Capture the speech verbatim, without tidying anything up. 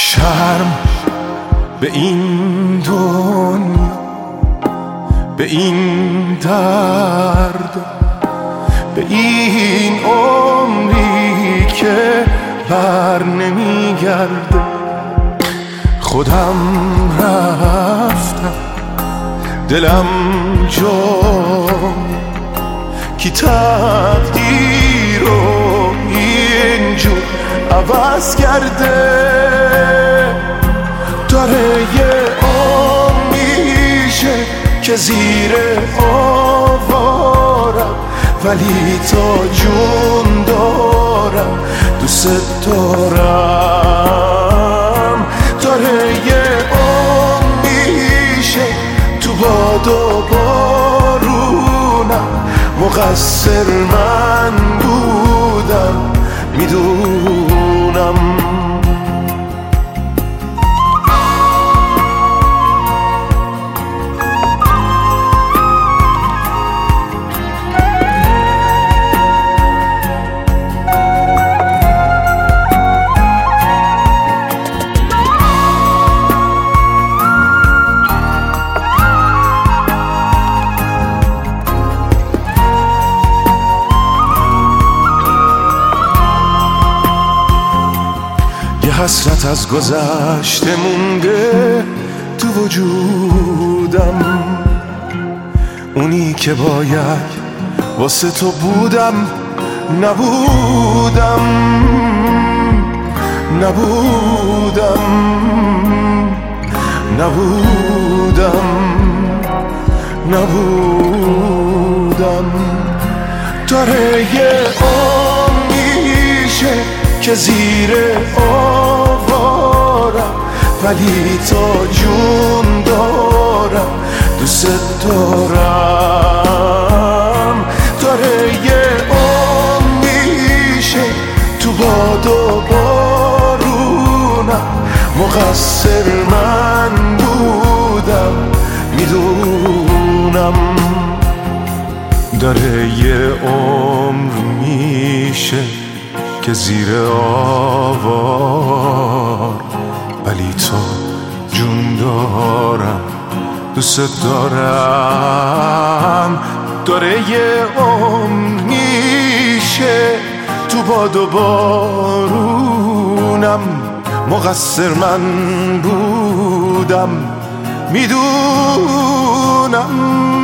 شرم به این دنیا، به این درد، به این عمری که بر نمیگرده. خودم رفتم دلم جام، کی تقدیر رو اینجور عوض کرده. داره یه عمر میشه که زیر آوارم، ولی تا جون دارم دوست دارم. داره یه عمر میشه تو باد و بارونم، مقصر من بودم میدونم. حسرت از گذشته مونده تو وجودم، اونی که باید واسه تو بودم نبودم، نبودم، نبودم، نبودم. داره یه عمر میشه که زیر آوارم، ولی تا جون دارم دوست دارم. داره یه عمر میشه تو باد و بارونم، مقصر من بودم میدونم. داره یه عمر میشه که زیر آوار، ولی تو جون دارم دوست دارم. داره یه عمر میشه تو باد و بارونم، مقصر من بودم میدونم.